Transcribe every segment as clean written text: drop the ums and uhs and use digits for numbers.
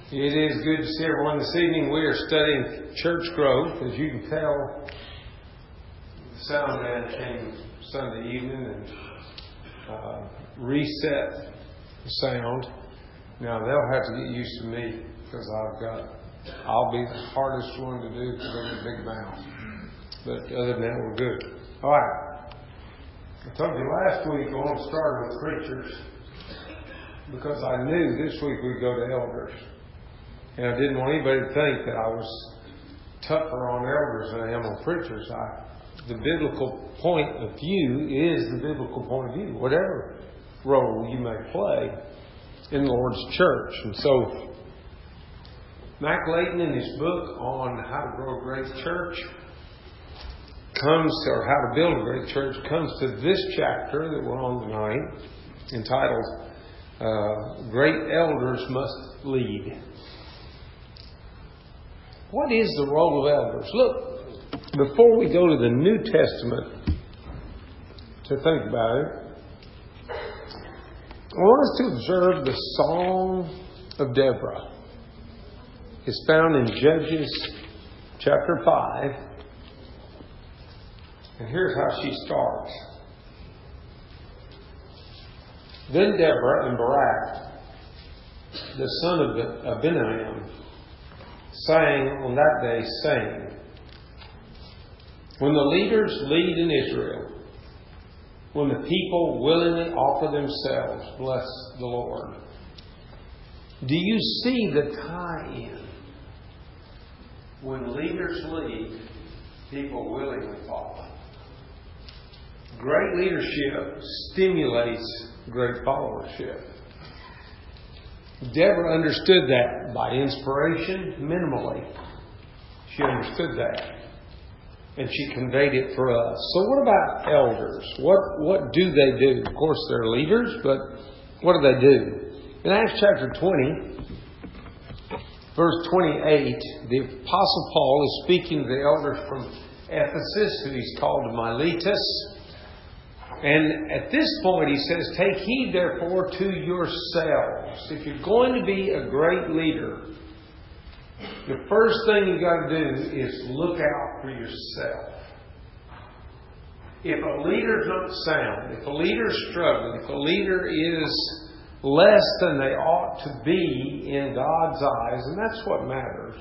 It is good to see everyone this evening. We are studying church growth. As you can tell, the sound man came Sunday evening and reset the sound. Now they'll have to get used to me because I'll be the hardest one to do because I got a big mouth. But other than that, we're good. All right. I told you last week I want to start with preachers because I knew this week we'd go to elders. And I didn't want anybody to think that I was tougher on elders than I am on preachers. The biblical point of view is the biblical point of view, whatever role you may play in the Lord's church. And so, Mac Layton, in his book on how to grow a great church, how to build a great church, comes to this chapter that we're on tonight, entitled, Great Elders Must Lead. What is the role of elders? Look, before we go to the New Testament to think about it, I want us to observe the Song of Deborah. It's found in Judges chapter 5. And here's how she starts. Then Deborah and Barak, the son of Abinoam, sang on that day, saying, when the leaders lead in Israel, when the people willingly offer themselves, bless the Lord. Do you see the tie-in? When leaders lead, people willingly follow. Great leadership stimulates great followership. Deborah understood that by inspiration, minimally. She understood that. And she conveyed it for us. So what about elders? What do they do? Of course, they're leaders, but what do they do? In Acts chapter 20, verse 28, the Apostle Paul is speaking to the elders from Ephesus, who he's called to Miletus. And at this point he says, take heed therefore to yourselves. If you're going to be a great leader, the first thing you got to do is look out for yourself. If a leader's not sound, if a leader's struggling, if a leader is less than they ought to be in God's eyes, and that's what matters,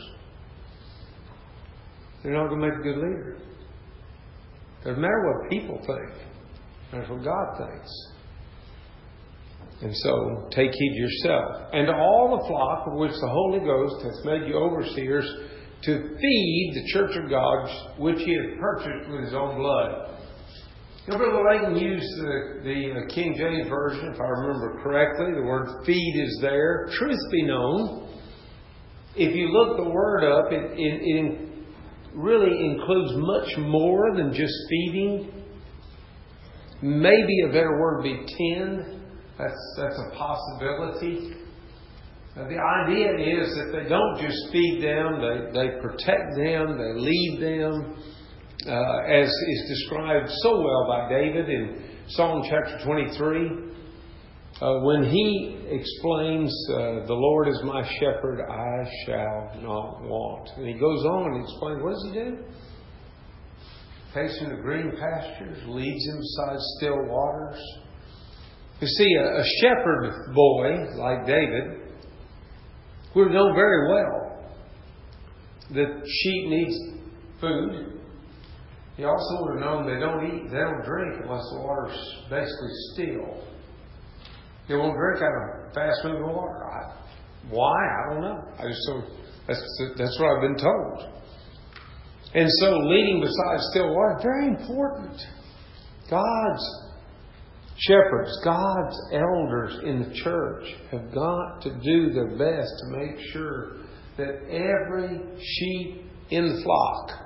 they're not going to make a good leader. Doesn't matter what people think. That's what God thinks. And so, take heed to yourself. And to all the flock of which the Holy Ghost hath made you overseers, to feed the church of God, which He hath purchased with His own blood. You know, Brother Layton used the King James Version, if I remember correctly. The word feed is there. Truth be known, if you look the word up, it really includes much more than just feeding. Maybe a better word would be tend. That's a possibility. The idea is that they don't just feed them, they protect them, they lead them, as is described so well by David in Psalm chapter 23. When he explains, the Lord is my shepherd, I shall not want. And he goes on and explains, what does he do? Takes him to green pastures, leads him beside still waters. You see, a shepherd boy like David would have known very well that sheep needs food. He also would have known they don't eat, they don't drink unless the water's basically still. They won't drink out of fast-moving water. Why? I don't know. That's what I've been told. And so leading beside still water, very important. God's shepherds, God's elders in the church have got to do their best to make sure that every sheep in the flock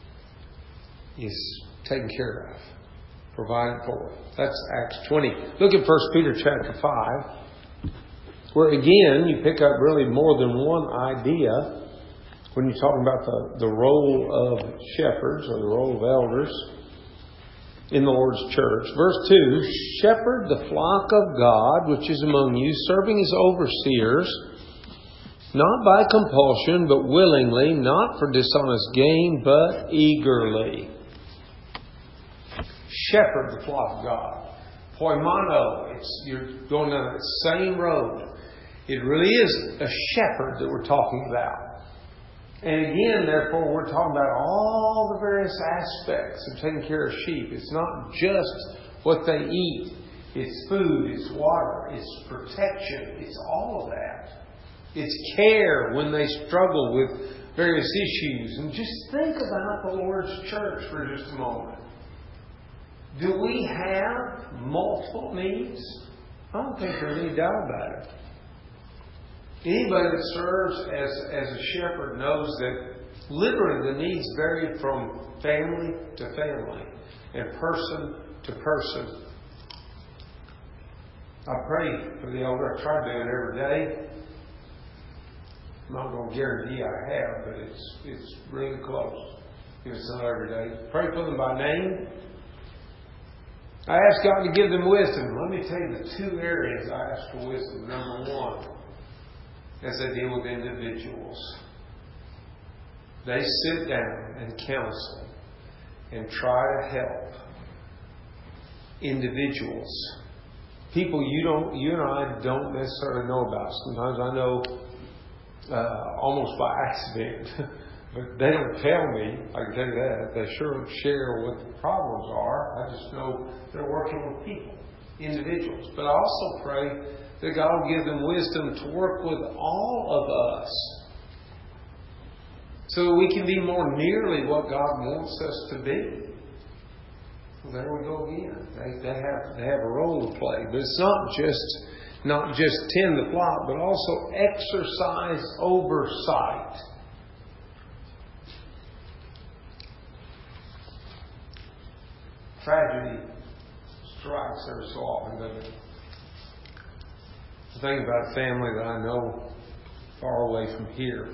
is taken care of, provided for. That's Acts 20. Look at 1 Peter chapter 5, where again you pick up really more than one idea when you're talking about the role of shepherds or the role of elders in the Lord's church. Verse 2, shepherd the flock of God which is among you, serving as overseers, not by compulsion, but willingly, not for dishonest gain, but eagerly. Shepherd the flock of God. Poimano, you're going down that same road. It really is a shepherd that we're talking about. And again, therefore, we're talking about all the various aspects of taking care of sheep. It's not just what they eat. It's food, it's water, it's protection, it's all of that. It's care when they struggle with various issues. And just think about the Lord's church for just a moment. Do we have multiple needs? I don't think there's any doubt about it. Anybody that serves as a shepherd knows that literally the needs vary from family to family and person to person. I pray for the elder. I try to do it every day. I'm not going to guarantee I have, but it's really close. If it's not every day. Pray for them by name. I ask God to give them wisdom. Let me tell you the two areas I ask for wisdom. Number one, as they deal with individuals. They sit down and counsel and try to help individuals. People you and I don't necessarily know about. Sometimes I know almost by accident. But they don't tell me, I can tell you that. They sure don't share what the problems are. I just know they're working with people, individuals. But I also pray that God will give them wisdom to work with all of us so that we can be more nearly what God wants us to be. Well, there we go again. They have a role to play. But it's not just tend the flock, but also exercise oversight. Tragedy strikes every so often, doesn't it? I think about a family that I know far away from here.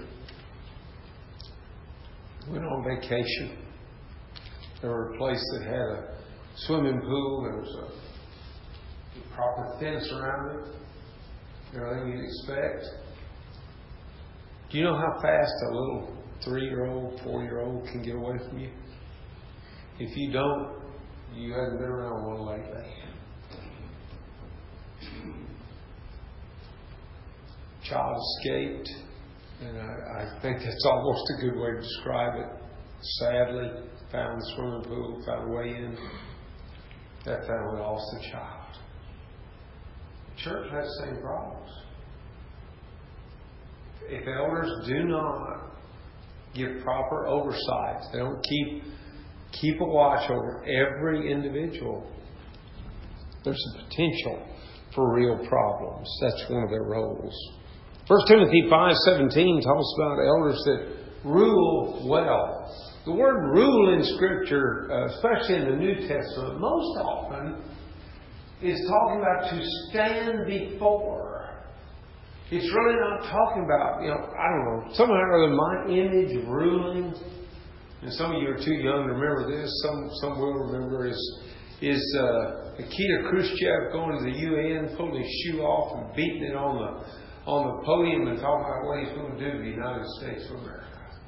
Went on vacation. There were a place that had a swimming pool. There was a proper fence around it. Everything you'd expect. Do you know how fast a little 3-year-old, 4-year-old can get away from you? If you don't, you haven't been around one lately. Child escaped, and I think that's almost a good way to describe it. Sadly, found the swimming pool, found a way in. That family lost a child. The church has the same problems. If elders do not give proper oversight, they don't keep a watch over every individual, there's a potential for real problems. That's one of their roles. 1 Timothy 5:17 talks about elders that rule well. The word rule in Scripture, especially in the New Testament, most often is talking about to stand before. It's really not talking about, I don't know, somehow or other my image ruling. And some of you are too young to remember this. Some will remember is Nikita Khrushchev going to the UN, pulling his shoe off and beating it on the podium and talking about what he's going to do to the United States of America.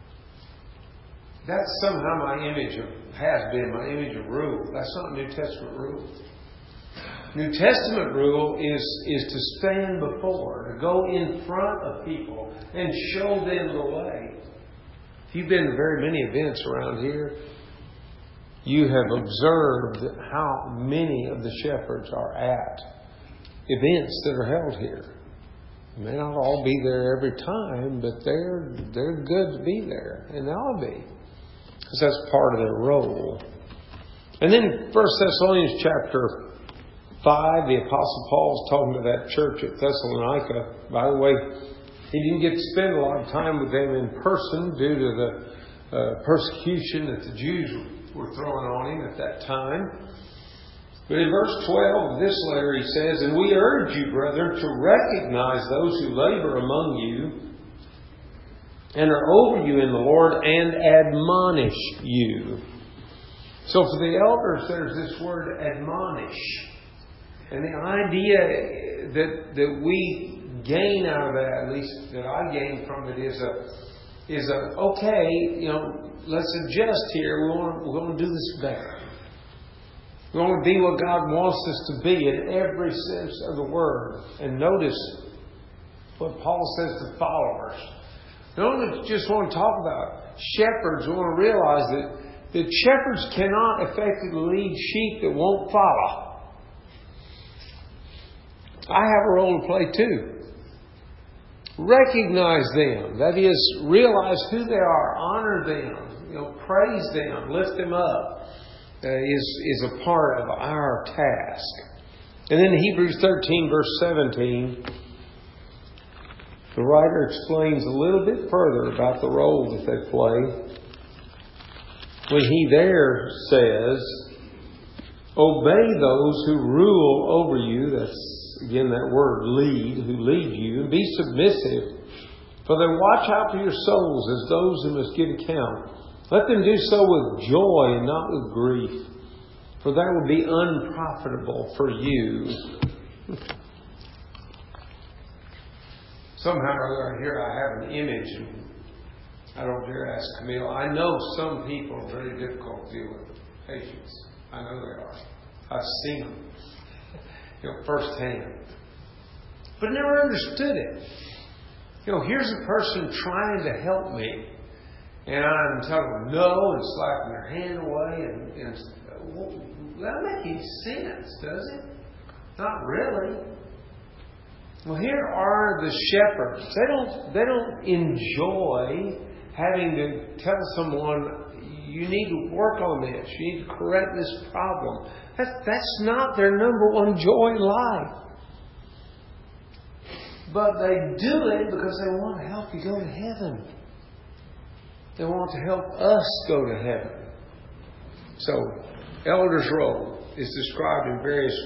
That's somehow my image my image of rule. That's not New Testament rule. New Testament rule is to stand before, to go in front of people and show them the way. If you've been to very many events around here, you have observed how many of the shepherds are at events that are held here. They may not all be there every time, but they're good to be there, and they ought to be, because that's part of their role. And then 1 Thessalonians chapter 5, the Apostle Paul's talking to that church at Thessalonica. By the way, he didn't get to spend a lot of time with them in person due to the persecution that the Jews were throwing on him at that time. But in verse 12 of this letter he says, "And we urge you, brethren, to recognize those who labor among you and are over you in the Lord and admonish you." So for the elders, there's this word admonish. And the idea that we gain out of that, at least that I gain from it, is okay, let's adjust here. We want to do this better. We want to be what God wants us to be in every sense of the word. And notice what Paul says to followers. We don't just want to talk about shepherds. We want to realize that shepherds cannot effectively lead sheep that won't follow. I have a role to play too. Recognize them. That is, realize who they are. Honor them. Praise them. Lift them up. Is a part of our task. And then in Hebrews 13 verse 17, the writer explains a little bit further about the role that they play. When he there says, obey those who rule over you. That's again that word lead, who lead you, and be submissive, for they watch out for your souls as those who must give account. Let them do so with joy and not with grief, for that would be unprofitable for you. Somehow or other here I have an image, and I don't dare ask Camille. I know some people are very difficult to deal with. Patients. I know they are. I've seen them. Firsthand. But never understood it. Here's a person trying to help me, and I'm telling them no and slapping their hand away, and that doesn't make any sense, does it? Not really. Well, here are the shepherds. They don't enjoy having to tell someone, you need to work on this. You need to correct this problem. That's not their number one joy in life. But they do it because they want to help you go to heaven. They want to help us go to heaven. So, elder's role is described in various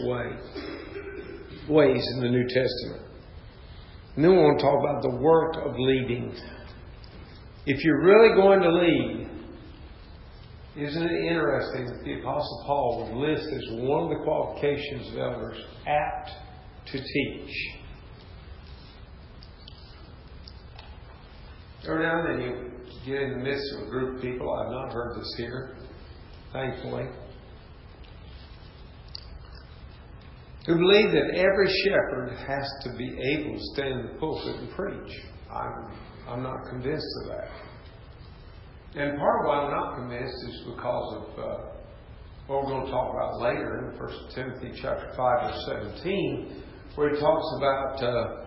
ways in the New Testament. And then we want to talk about the work of leading. If you're really going to lead, isn't it interesting that the Apostle Paul would list as one of the qualifications of elders, apt to teach? Every now and then you get in the midst of a group of people. I've not heard this here, thankfully, who believe that every shepherd has to be able to stand in the pulpit and preach. I'm not convinced of that. And part of why I'm not convinced is because of what we're going to talk about later in 1 Timothy chapter 5, verse 17, where he talks about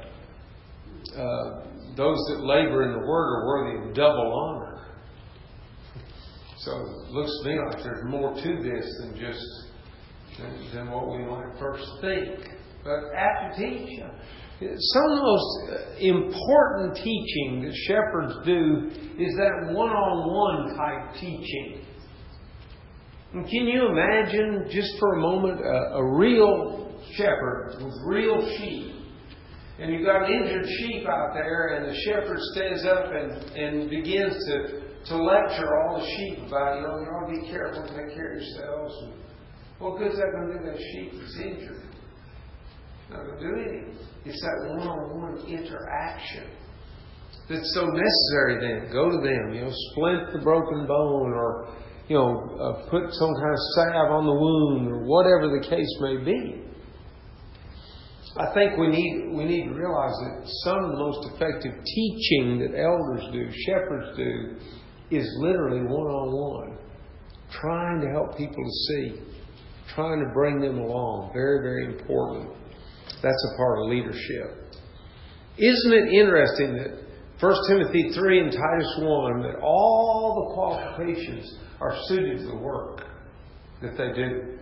those that labor in the word are worthy of double honor. So it looks to me like there's more to this than what we might first think. But after teach, some of the most important teaching that shepherds do is that one-on-one type teaching. And can you imagine, just for a moment, a real shepherd with real sheep? And you've got an injured sheep out there, and the shepherd stands up and begins to lecture all the sheep about, you ought to be careful and take care of yourselves. And what good is that going to do that sheep that's injured? It's not going to do anything. It's that one-on-one interaction that's so necessary then. Go to them, splint the broken bone, or, put some kind of salve on the wound, or whatever the case may be. I think we need to realize that some of the most effective teaching that elders do, shepherds do, is literally one-on-one. Trying to help people to see. Trying to bring them along. Very, very important. That's a part of leadership. Isn't it interesting that 1 Timothy 3 and Titus 1, that all the qualifications are suited to the work that they do?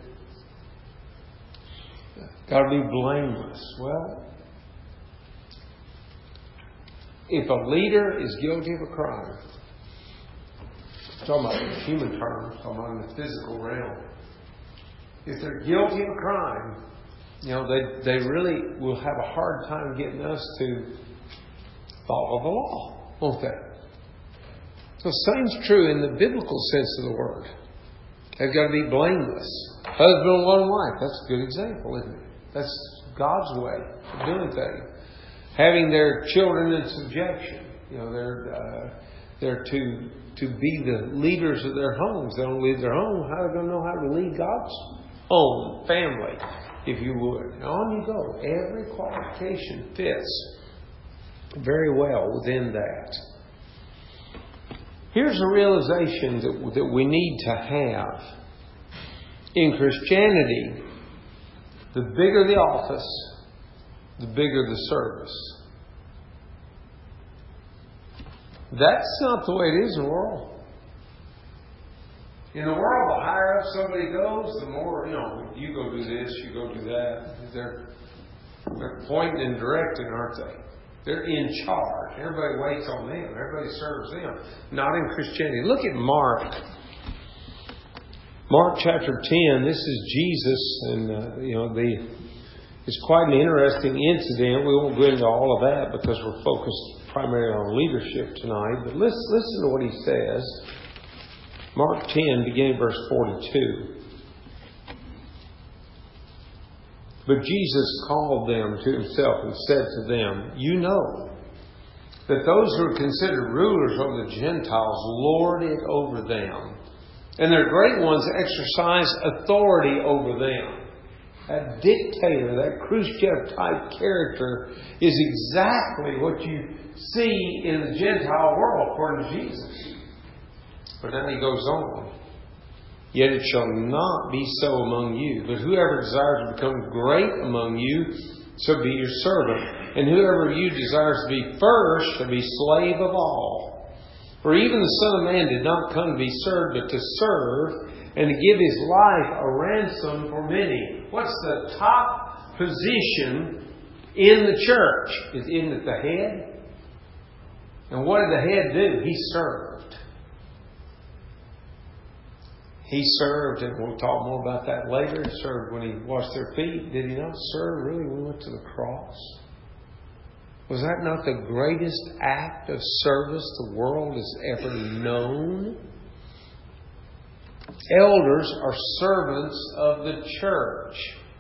Got to be blameless. Well, if a leader is guilty of a crime, I'm talking about in human terms, I'm talking about in the physical realm. If they're guilty of a crime, they really will have a hard time getting us to follow the law, won't they? So same's true in the biblical sense of the word. They've got to be blameless. Husband and one wife, that's a good example, isn't it? That's God's way of doing things. having their children in subjection. They're to be the leaders of their homes. They don't lead their home. How are they going to know how to lead God's home, family, if you would? And on you go. Every qualification fits very well within that. Here's a realization that we need to have. In Christianity, the bigger the office, the bigger the service. That's not the way it is in the world. In the world, the higher up somebody goes, the more, you go do this, you go do that. They're pointing and directing, aren't they? They're in charge. Everybody waits on them. Everybody serves them. Not in Christianity. Look at Mark. Mark chapter 10. This is Jesus, and it's quite an interesting incident. We won't go into all of that because we're focused primarily on leadership tonight. But listen to what he says. Mark 10, beginning verse 42. But Jesus called them to himself and said to them, "You know that those who are considered rulers over the Gentiles lord it over them, and their great ones exercise authority over them." That dictator, that Khrushchev-type character is exactly what you see in the Gentile world, according to Jesus. But then he goes on. "Yet it shall not be so among you. But whoever desires to become great among you shall be your servant. And whoever of you desires to be first shall be slave of all. For even the Son of Man did not come to be served, but to serve, and to give his life a ransom for many." What's the top position in the church? Isn't it the head? And what did the head do? He served. He served, and we'll talk more about that later. He served when he washed their feet. Did he not serve really when he went to the cross? Was that not the greatest act of service the world has ever known? Elders are servants of the church.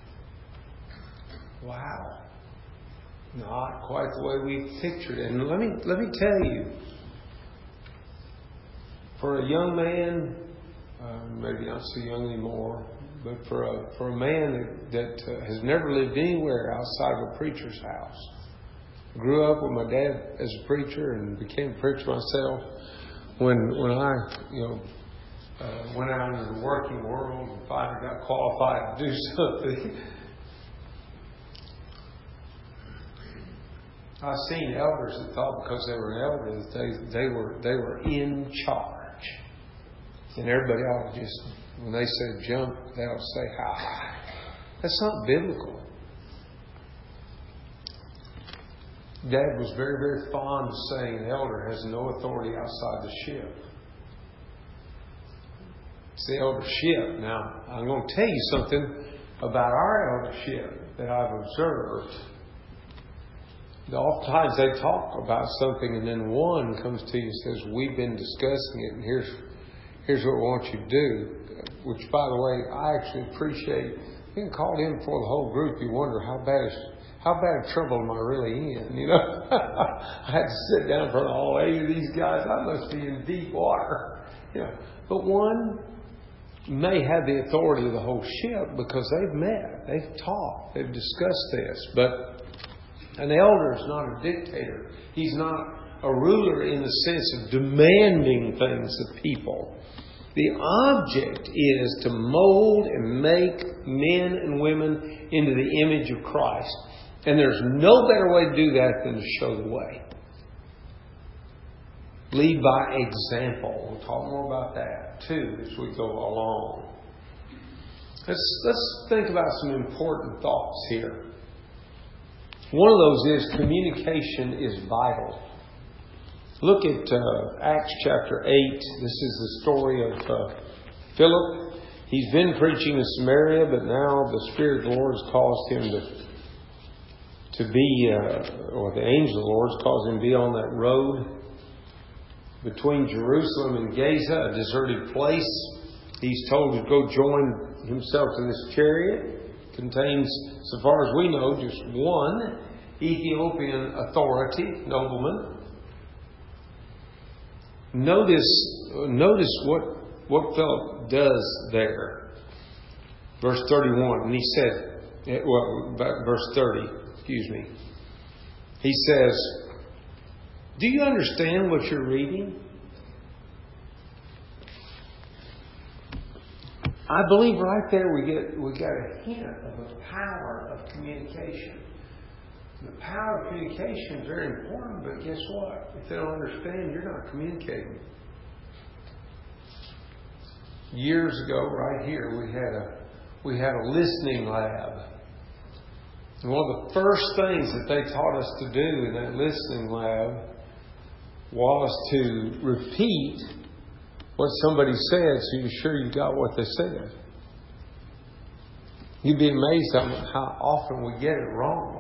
Wow. Not quite the way we pictured it. And let me tell you, for a young man, maybe not so young anymore, but for a man that has never lived anywhere outside of a preacher's house, grew up with my dad as a preacher and became a preacher myself. When I went out into the working world and finally got qualified to do something, I've seen elders that thought because they were elders that they were in charge. And everybody ought to just, when they say jump, they ought to say high. That's not biblical. Dad was very, very fond of saying an elder has no authority outside the ship. It's the eldership. Now, I'm going to tell you something about our eldership that I've observed. Oftentimes they talk about something and then one comes to you and says, "We've been discussing it and here's what we want you to do." Which, by the way, I actually appreciate. You can call in before the whole group. You wonder how bad of trouble am I really in? I had to sit down in front of all 8 of these guys. I must be in deep water. But one may have the authority of the whole ship because they've met, they've talked, they've discussed this. But an elder is not a dictator. He's not a ruler in the sense of demanding things of people. The object is to mold and make men and women into the image of Christ. And there's no better way to do that than to show the way. Lead by example. We'll talk more about that too as we go along. Let's think about some important thoughts here. One of those is communication is vital. Look at Acts chapter 8. This is the story of Philip. He's been preaching in Samaria, but now the Spirit of the Lord has caused him to be, or the angel of the Lord has caused him to be on that road between Jerusalem and Gaza, a deserted place. He's told to go join himself in this chariot. Contains, so far as we know, just one. Ethiopian authority, nobleman. Notice what Philip does there. Verse 31, and he said, verse 30, excuse me. He says, do you understand what you're reading? I believe right there we got a hint of the power of communication. The power of communication is very important, but guess what? If they don't understand, you're not communicating. Years ago, right here, we had a listening lab. And one of the first things that they taught us to do in that listening lab was to repeat what somebody said so you're sure you got what they said. You'd be amazed at how often we get it wrong.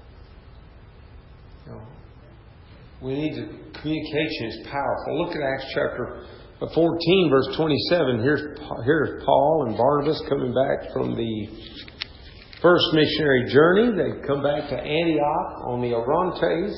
Communication is powerful. Look at Acts chapter 14, verse 27. Here's Paul and Barnabas coming back from the first missionary journey. They come back to Antioch on the Orontes.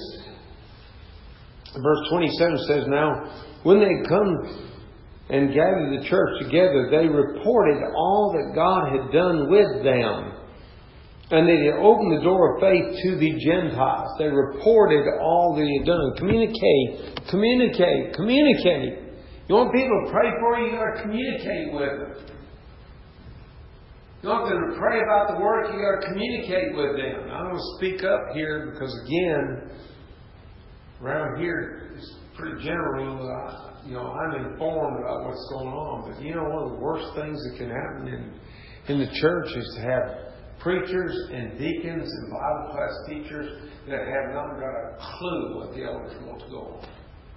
Verse 27 says, now, when they come and gathered the church together, they reported all that God had done with them. And they had opened the door of faith to the Gentiles. They reported all that He had done. Communicate. You want people to pray for you, you got to communicate with them. You want them to pray about the work, you got to communicate with them. I'm going to speak up here because, again, around here it's pretty general. I'm informed about what's going on. But one of the worst things that can happen in the church is to have preachers and deacons and Bible class teachers that have not got a clue what the elders want to go on.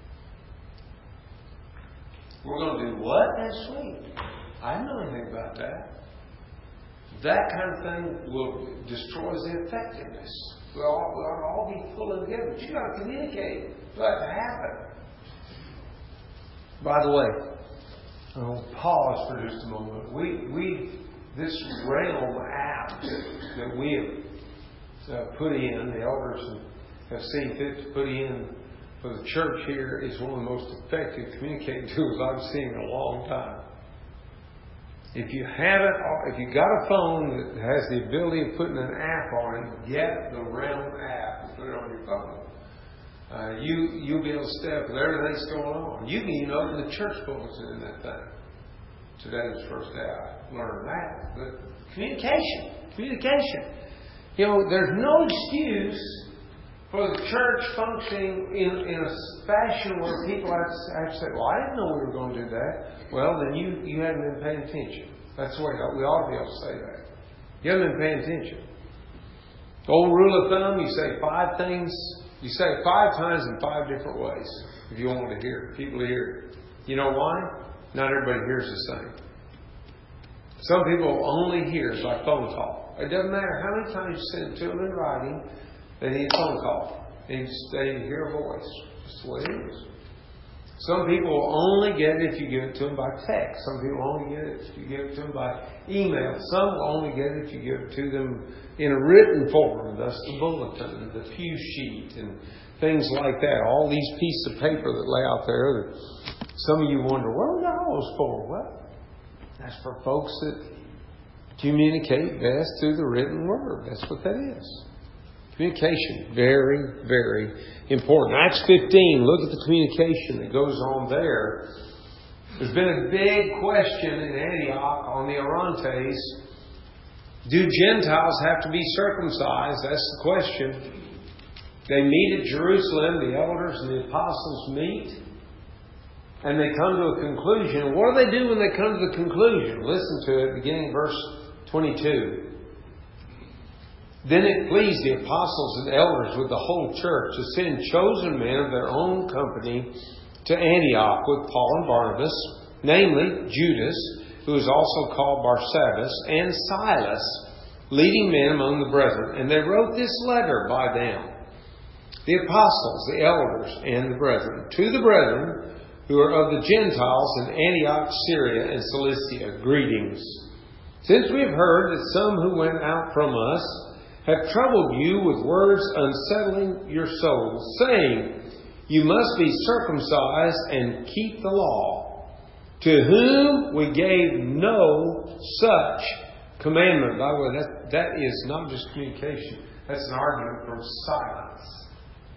We're going to do what next week? I don't know anything about that. That kind of thing destroys the effectiveness. We ought to all be pulling together. But you've got to communicate for that to happen. By the way, pause for just a moment. This realm app that we have put in, the elders have seen fit to put in for the church here, is one of the most effective communicating tools I've seen in a long time. If you got a phone that has the ability of putting an app on it, get the realm app and put it on your phone. You'll be able to step with everything that's going on. You can even open the church bulletin in that thing. Today's the first day I learned that. But communication. There's no excuse for the church functioning in a fashion where people have to say, well, I didn't know we were going to do that. Well, then you haven't been paying attention. That's the way we ought to be able to say that. You haven't been paying attention. Old rule of thumb, you say 5 things. You say it 5 times in 5 different ways if you want people to hear it. You know why? Not everybody hears the same. Some people only hear by phone call. It doesn't matter how many times you send it to them in writing, they need a phone call. They hear a voice. That's the way it is. Some people will only get it if you give it to them by text. Some people only get it if you give it to them by email. Some will only get it if you give it to them in a written form. That's the bulletin, the pew sheet, and things like that. All these pieces of paper that lay out there that some of you wonder, what are those for? Well, that's for folks that communicate best through the written word. That's what that is. Communication, very, very important. Acts 15, look at the communication that goes on there. There's been a big question in Antioch on the Orontes. Do Gentiles have to be circumcised? That's the question. They meet at Jerusalem, the elders and the apostles meet, and they come to a conclusion. What do they do when they come to the conclusion? Listen to it, beginning verse 22. Then it pleased the apostles and elders with the whole church to send chosen men of their own company to Antioch with Paul and Barnabas, namely Judas, who is also called Barsabbas, and Silas, leading men among the brethren. And they wrote this letter by them, the apostles, the elders, and the brethren, to the brethren who are of the Gentiles in Antioch, Syria, and Cilicia, greetings. Since we have heard that some who went out from us have troubled you with words unsettling your souls, saying, you must be circumcised and keep the law, to whom we gave no such commandment. By the way, that is not just communication. That's an argument from silence.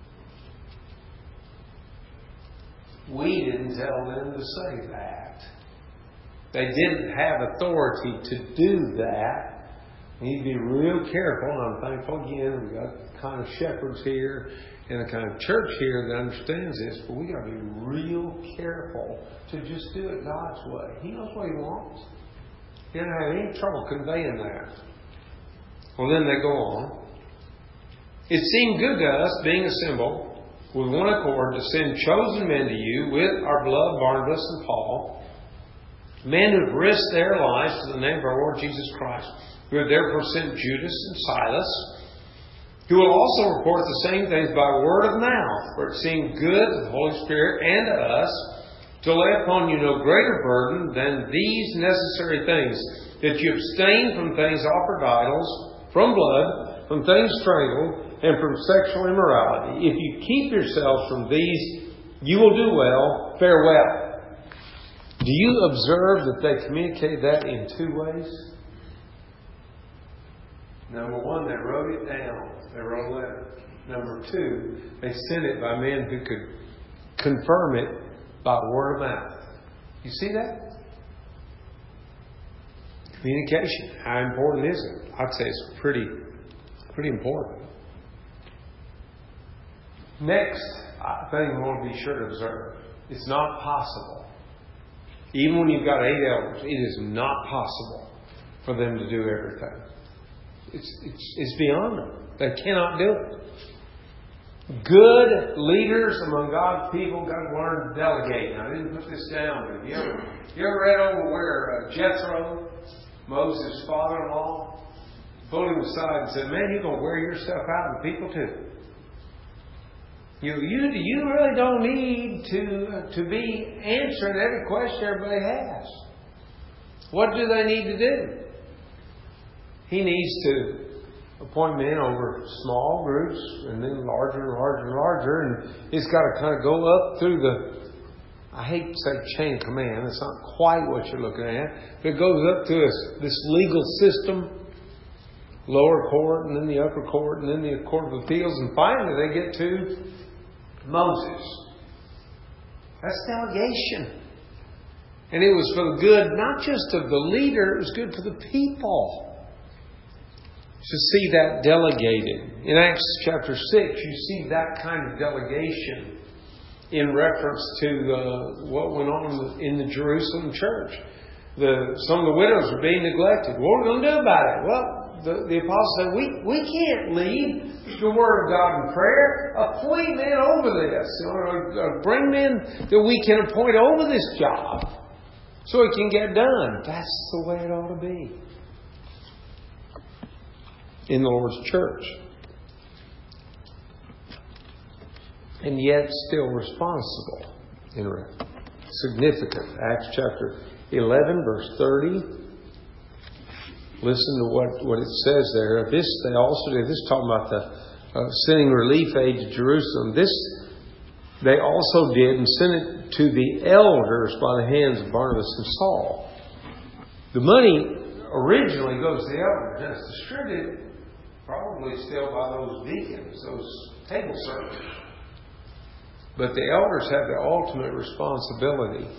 We didn't tell them to say that. They didn't have authority to do that. We need to be real careful, and I'm thankful again we've got the kind of shepherds here and the kind of church here that understands this, but we got to be real careful to just do it God's way. He knows what He wants. He doesn't have any trouble conveying that. Well, then they go on. It seemed good to us, being assembled with one accord, to send chosen men to you with our beloved Barnabas and Paul, men who have risked their lives to the name of our Lord Jesus Christ. We have therefore sent Judas and Silas, who will also report the same things by word of mouth, for it seemed good to the Holy Spirit and to us to lay upon you no greater burden than these necessary things, that you abstain from things offered to idols, from blood, from things strangled, and from sexual immorality. If you keep yourselves from these, you will do well. Farewell. Do you observe that they communicate that in two ways? Number one, they wrote it down. They wrote a letter. Number two, they sent it by men who could confirm it by word of mouth. You see that? Communication. How important is it? I'd say it's pretty important. Next thing we want to be sure to observe. It's not possible. Even when you've got 8 elders, it is not possible for them to do everything. It's beyond them. They cannot do it. Good leaders among God's people got to learn to delegate. Now, I didn't put this down, but have you ever read over where Jethro, Moses' father-in-law, pulled him aside and said, man, you're going to wear yourself out and people too. You really don't need to be answering every question everybody has. What do they need to do? He needs to appoint men over small groups and then larger and larger and larger. And it's got to kind of go up through the, I hate to say chain of command. It's not quite what you're looking at. But it goes up to this legal system. Lower court and then the upper court and then the court of appeals. And finally they get to Moses. That's delegation. And it was for the good, not just of the leader, it was good for the people. To see that delegated. In Acts chapter 6, you see that kind of delegation in reference to what went on in the Jerusalem church. Some of the widows were being neglected. What are we going to do about it? Well, the apostles said, we can't leave the Word of God in prayer. Appoint men over this. Or bring men that we can appoint over this job so it can get done. That's the way it ought to be in the Lord's church. And yet still responsible. Significant. Acts chapter 11, verse 30. Listen to what it says there. This they also did. This is talking about the sending relief aid to Jerusalem. This they also did and sent it to the elders by the hands of Barnabas and Saul. The money originally goes to the elders. And it's distributed probably still by those deacons, those table servers. But the elders have the ultimate responsibility.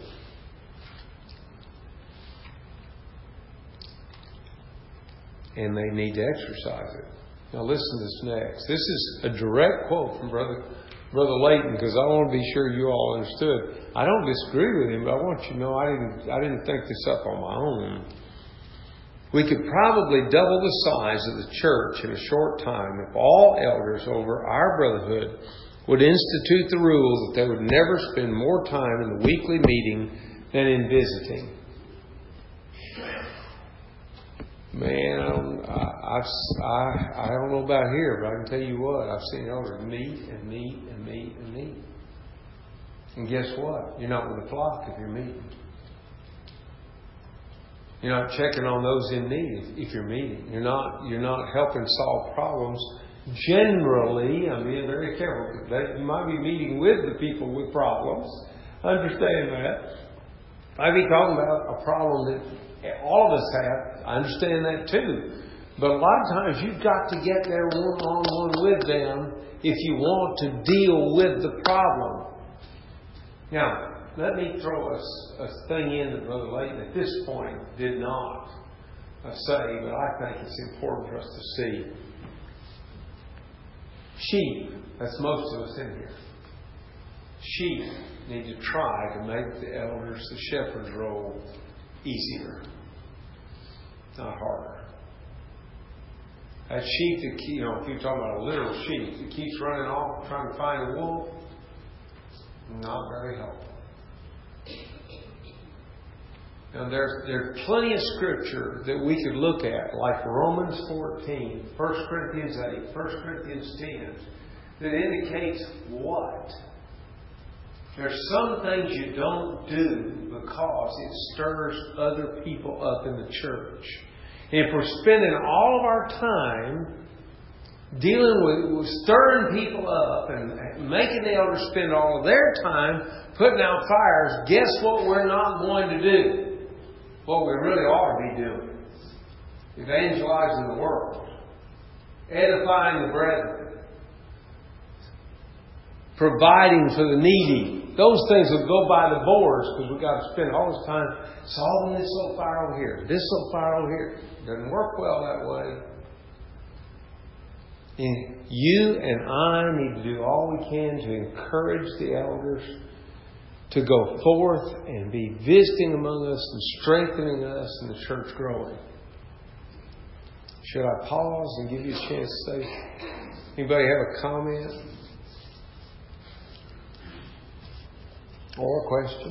And they need to exercise it. Now listen to this next. This is a direct quote from Brother Layton, because I want to be sure you all understood. I don't disagree with him, but I want you to know I didn't think this up on my own. We could probably double the size of the church in a short time if all elders over our brotherhood would institute the rule that they would never spend more time in the weekly meeting than in visiting. Man, I don't know about here, but I can tell you what, I've seen elders meet and meet and meet and meet. And guess what? You're not with the flock if you're meeting. You're not checking on those in need if you're meeting. You're not helping solve problems. Generally, I'm being very careful because you might be meeting with the people with problems. Understand that. Might be talking about a problem that all of us have. I understand that too. But a lot of times you've got to get there one-on-one with them if you want to deal with the problem. Now, let me throw a thing in that Brother Layton at this point did not say, but I think it's important for us to see. Sheep, that's most of us in here. Sheep need to try to make the elders, the shepherd's role easier, not harder. That sheep that if you're talking about a literal sheep that keeps running off trying to find a wolf, not very helpful. Now there's plenty of scripture that we could look at, like Romans 14, 1 Corinthians 8, 1 Corinthians 10, that indicates what? There's some things you don't do because it stirs other people up in the church. And if we're spending all of our time dealing with stirring people up and making the elders spend all of their time putting out fires, guess what we're not going to do? What we really ought to be doing. Evangelizing the world. Edifying the brethren. Providing for the needy. Those things will go by the boards because we've got to spend all this time solving this little fire over here. This little fire over here. It doesn't work well that way. And you and I need to do all we can to encourage the elders to go forth and be visiting among us and strengthening us and the church growing. Should I pause and give you a chance to say? Anybody have a comment? Or a question?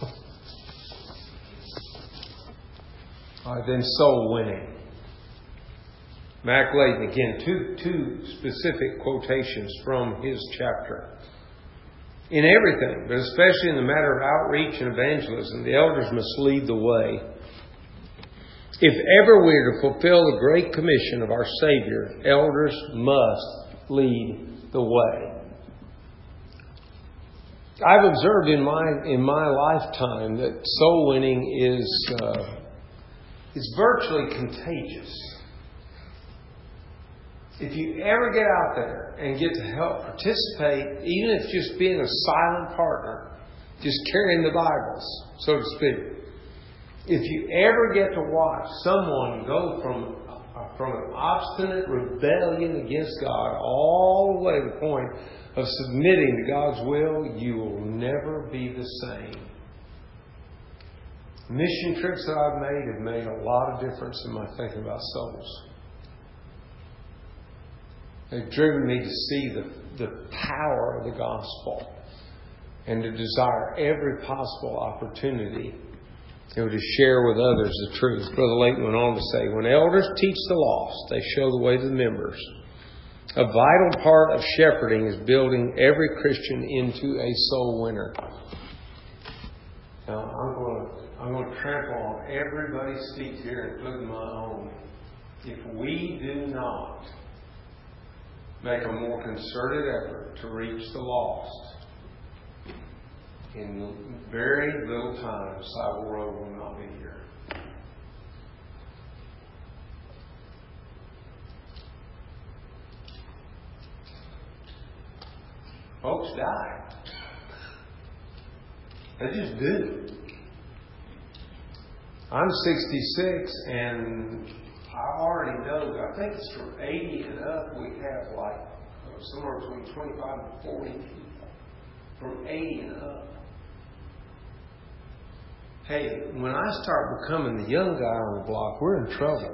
All right, then soul winning. Mac Layton, again, two specific quotations from his chapter. In everything, but especially in the matter of outreach and evangelism, the elders must lead the way. If ever we are to fulfill the great commission of our Savior, elders must lead the way. I've observed in my lifetime that soul winning is virtually contagious. If you ever get out there and get to help participate, even if just being a silent partner, just carrying the Bibles, so to speak. If you ever get to watch someone go from an obstinate rebellion against God all the way to the point of submitting to God's will, you will never be the same. Mission trips that I've made have made a lot of difference in my thinking about souls. They've driven me to see the power of the gospel and to desire every possible opportunity to share with others the truth. Brother Layton went on to say, when elders teach the lost, they show the way to the members. A vital part of shepherding is building every Christian into a soul winner. Now, I'm going to trample on everybody's feet here, including my own. If we do not make a more concerted effort to reach the lost, in very little time, Savile Road will not be here. Folks die. They just do. I'm 66 and I already know that I think it's from 80 and up we have like somewhere between 25 and 40 people. From 80 and up. Hey, when I start becoming the young guy on the block, we're in trouble.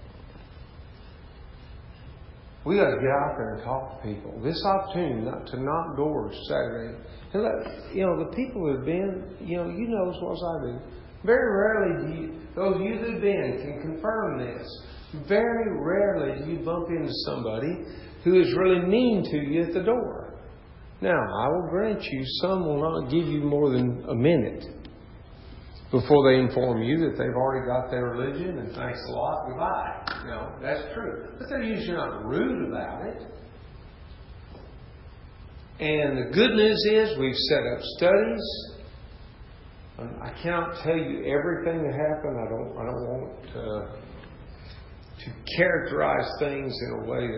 We got to get out there and talk to people. This opportunity to knock doors Saturday. And the people that have been, you know as well as I do. Very rarely those of you that have been can confirm this. Very rarely do you bump into somebody who is really mean to you at the door. Now, I will grant you, some will not give you more than a minute. before they inform you that they've already got their religion and thanks a lot, goodbye. That's true. But they're usually not rude about it. And the good news is we've set up studies. I cannot tell you everything that happened. I don't want to characterize things in a way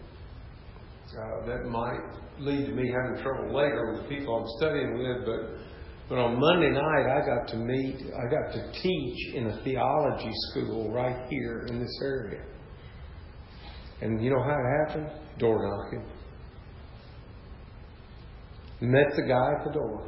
that might lead to me having trouble later with the people I'm studying with. But on Monday night, I got to teach in a theology school right here in this area. And you know how it happened? Door knocking. Met the guy at the door.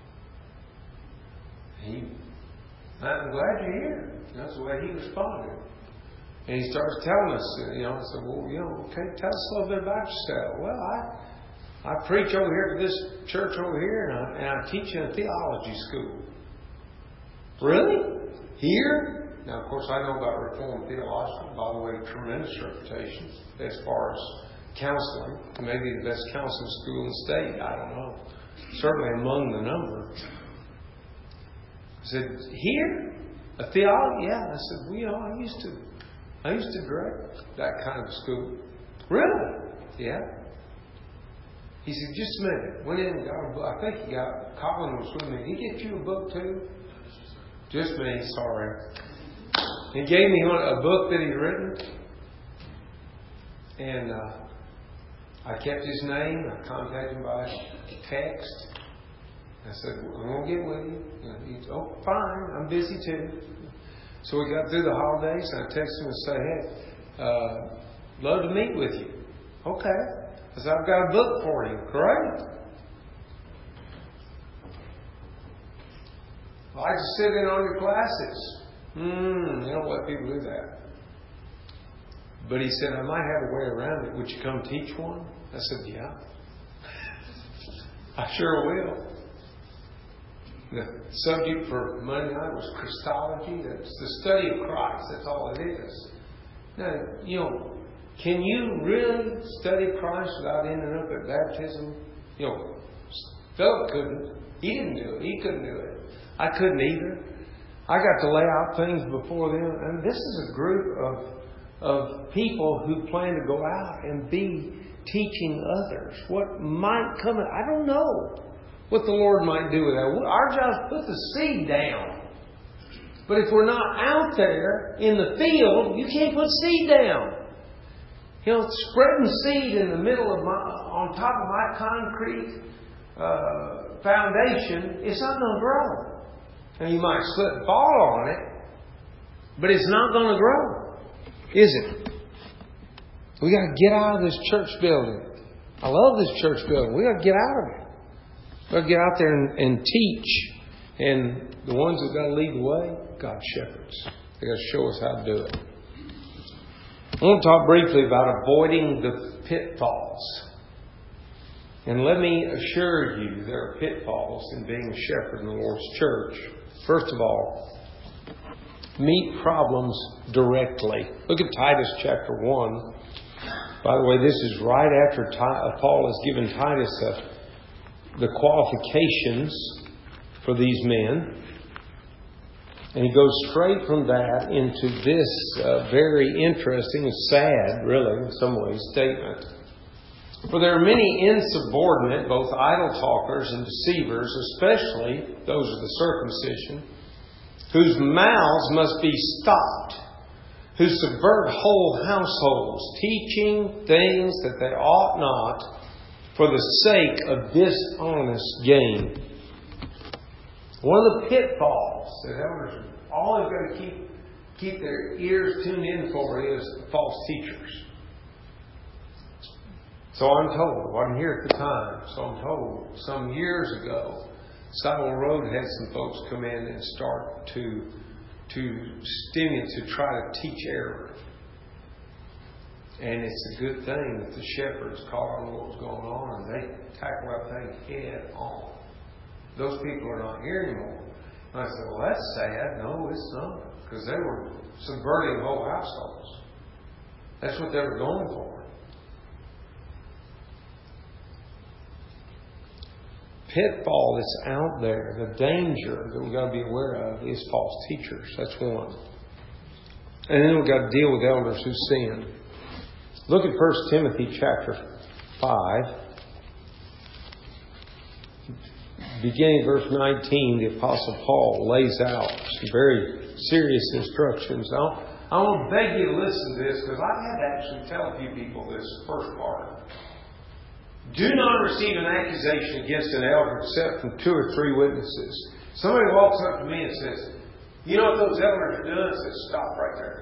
I'm glad you're here. That's the way he responded. And he starts telling us, I said, well, okay, tell us a little bit about yourself. Well, I preach over here to this church over here, and I teach in a theology school. Really? Here? Now, of course, I know about Reformed theology. By the way, tremendous reputation as far as counseling. Maybe the best counseling school in the state. I don't know. Certainly among the number. I said, here? A theology? Yeah. I said, well, I used to direct that kind of school. Really? Yeah. He said, just a minute. Went in and got a book. I think Colin was with me. Did he get you a book too? Just me, sorry. He gave me a book that he'd written. And I kept his name. I contacted him by text. I said, I'm going to get with you. He said, oh, fine. I'm busy too. So we got through the holidays, and I texted him and said, hey, love to meet with you. Okay. I said, I've got a book for you. Great. I like to sit in on your classes. They don't let people do that. But he said, I might have a way around it. Would you come teach one? I said, yeah. I sure will. The subject for Monday night was Christology. That's the study of Christ. That's all it is. Now, can you really study Christ without ending up at baptism? Philip couldn't. He didn't do it. He couldn't do it. I couldn't either. I got to lay out things before them. And this is a group of people who plan to go out and be teaching others. What might come, I don't know what the Lord might do with that. Our job is to put the seed down. But if we're not out there in the field, you can't put seed down. Spreading seed in the middle of on top of my concrete foundation, it's not going to grow. And you might slip and fall on it, but it's not going to grow, is it? We got to get out of this church building. I love this church building. We got to get out of it. We got to get out there and teach. And the ones that got to lead the way, God's shepherds. They got to show us how to do it. I want to talk briefly about avoiding the pitfalls. And let me assure you, there are pitfalls in being a shepherd in the Lord's church. First of all, meet problems directly. Look at Titus chapter 1. By the way, this is right after Paul has given Titus the qualifications for these men. And he goes straight from that into this very interesting and sad, really, in some ways, statement. For there are many insubordinate, both idle talkers and deceivers, especially those of the circumcision, whose mouths must be stopped, who subvert whole households, teaching things that they ought not, for the sake of dishonest gain. One of the pitfalls that elders are always got to keep their ears tuned in for is false teachers. So I'm told, I wasn't here at the time, so I'm told some years ago, Savile Road had some folks come in and start to stimulate, to try to teach error. And it's a good thing that the shepherds caught on what was going on and they tackle that thing head on. Those people are not here anymore. And I said, well, that's sad. No, it's not. Because they were subverting whole households. That's what they were going for. pitfall that's out there, the danger that we've got to be aware of is false teachers. That's one. And then we've got to deal with elders who sin. Look at 1 Timothy chapter 5. Beginning verse 19, the Apostle Paul lays out some very serious instructions. I want to beg you to listen to this because I've had to actually tell a few people this first part. Do not receive an accusation against an elder except from 2 or 3 witnesses. Somebody walks up to me and says, you know what those elders are doing? I said, stop right there.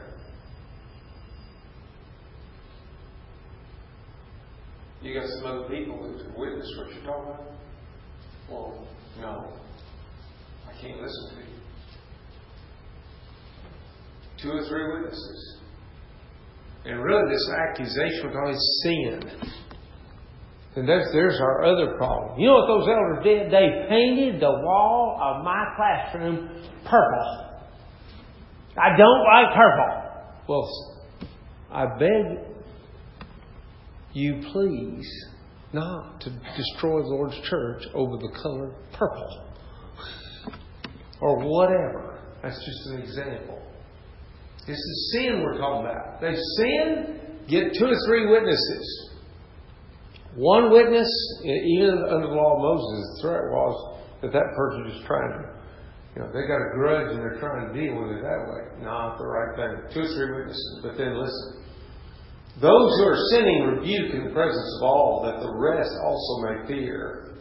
You got some other people that can witness what you're talking about? Well, no. I can't listen to you. 2 or 3 witnesses. And really this accusation was always sin. And there's our other problem. You know what those elders did? They painted the wall of my classroom purple. I don't like purple. Well, I beg you please not to destroy the Lord's church over the color purple. Or whatever. That's just an example. This is sin we're talking about. They sin, get 2 or 3 witnesses. One witness, even under the law of Moses, the threat was that person is trying to, they got a grudge and they're trying to deal with it that way. Not the right thing. 2 or 3 witnesses. But then listen. Those who are sinning rebuke in the presence of all, that the rest also may fear.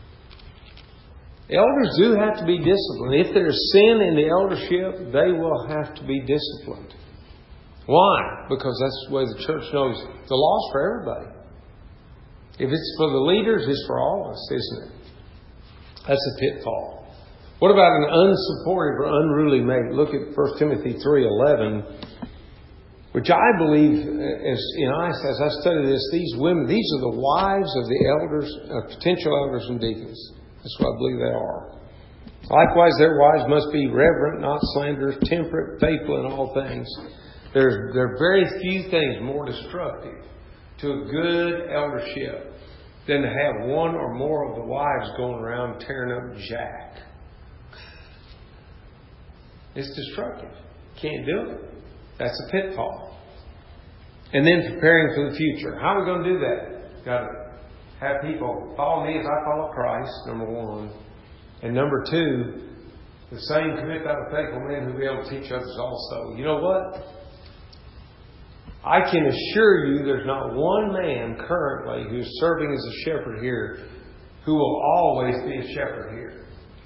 Elders do have to be disciplined. If there's sin in the eldership, they will have to be disciplined. Why? Because that's the way the church knows the law's for everybody. If it's for the leaders, it's for all of us, isn't it? That's a pitfall. What about an unsupportive or unruly mate? Look at 1 Timothy 3:11, which I believe, as I study this, these women, these are the wives of the elders, potential elders and deacons. That's what I believe they are. Likewise, their wives must be reverent, not slanderers, temperate, faithful in all things. There are very few things more destructive to a good eldership than to have one or more of the wives going around tearing up Jack. It's destructive. Can't do it. That's a pitfall. And then preparing for the future. How are we going to do that? Got to have people follow me as I follow Christ, number 1. And number 2, the same commit out of faithful men who will be able to teach others also. You know what? I can assure you there's not one man currently who's serving as a shepherd here who will always be a shepherd here.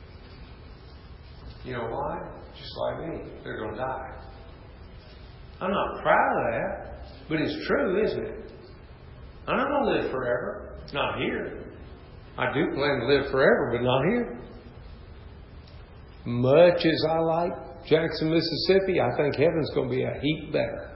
You know why? Just like me. They're going to die. I'm not proud of that, but it's true, isn't it? I'm not going to live forever. Not here. I do plan to live forever, but not here. Much as I like Jackson, Mississippi, I think heaven's going to be a heap better.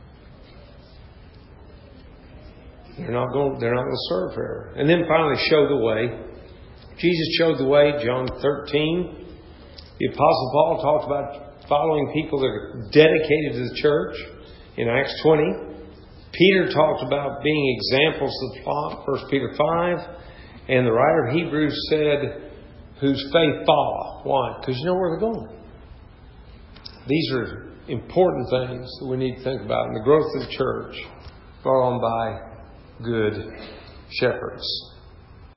They're not going to serve forever. And then finally, show the way. Jesus showed the way, John 13. The Apostle Paul talked about following people that are dedicated to the church in Acts 20. Peter talked about being examples of the flock, 1 Peter 5. And the writer of Hebrews said, whose faith follow. Why? Because you know where they're going. These are important things that we need to think about in the growth of the church brought on by good shepherds.